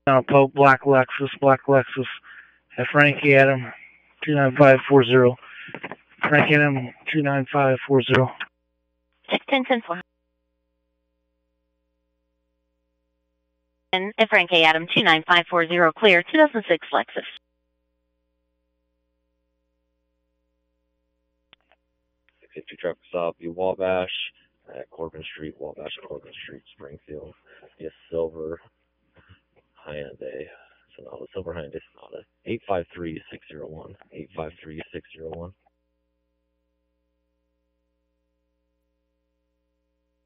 Pope, Black Lexus, at Frankie Adam, 29540. Frankie Adam, 29540. 10-10 and Frank A. Adam, 29540, clear, 2006 Lexus. Fifty truck stop, you Wabash at Corbin Street, Springfield. Yes, silver Hyundai Sonata, silver Hyundai Sonata. 853-601. 853-601.